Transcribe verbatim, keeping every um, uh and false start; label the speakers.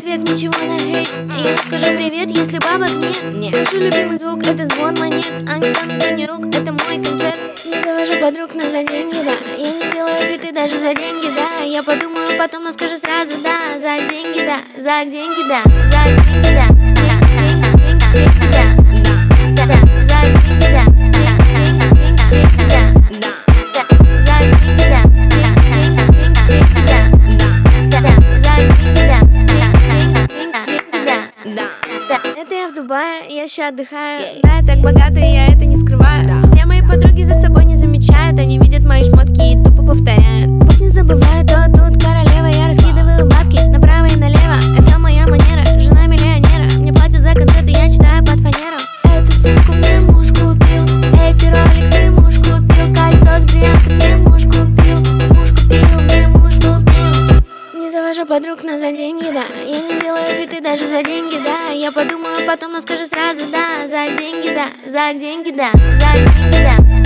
Speaker 1: ответ ничего на хейт. Я не скажу привет, если бабок нет. Нет. Слышу любимый звук, это звон монет. Они танцуют сотни рук, это мой концерт. Не завожу подруг, но за деньги, да. Я не делаю фиты даже за деньги, да. Я подумаю потом, но скажу сразу, да. За деньги, да, за деньги, да. За деньги, да. Деньги, да. За деньги, да. За деньги, да. Это я в Дубае, я еще отдыхаю. Да, я так богата, и я это не скрываю. Все мои подруги за собой не замечают. Они видят мои шмотки и тупо повторяют. Пусть не забывают, то тут королева. Я раскидываю бабки направо и налево. Это моя манера, жена миллионера. Мне платят за концерты, я читаю под фанеру. Эту сумку мне муж купил, эти роликсы муж купил, кольцо с бриллиантом мне муж купил. Муж купил, мне муж купил. Не завожу подруг, но за деньги, да. Я не делаю фиты даже за деньги, да. Я подумаю потом, но скажу сразу, да. За деньги, да, за деньги, да, за деньги, да.